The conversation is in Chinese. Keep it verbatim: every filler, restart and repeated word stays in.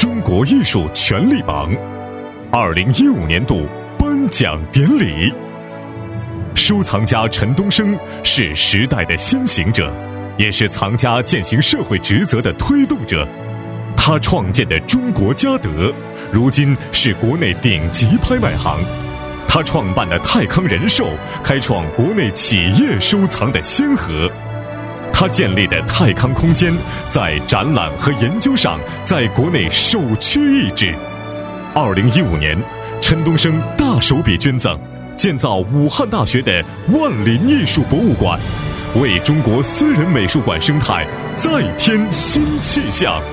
中国艺术权力榜二零一五年度颁奖典礼。收藏家陈东升是时代的先行者，也是藏家践行社会职责的推动者。他创建的中国嘉德，如今是国内顶级拍卖行。他创办的泰康人寿，开创国内企业收藏的先河。他建立的泰康空间，在展览和研究上，在国内首屈一指。二零一五年，陈东升大手笔捐赠，建造武汉大学的万林艺术博物馆，为中国私人美术馆生态再添新气象。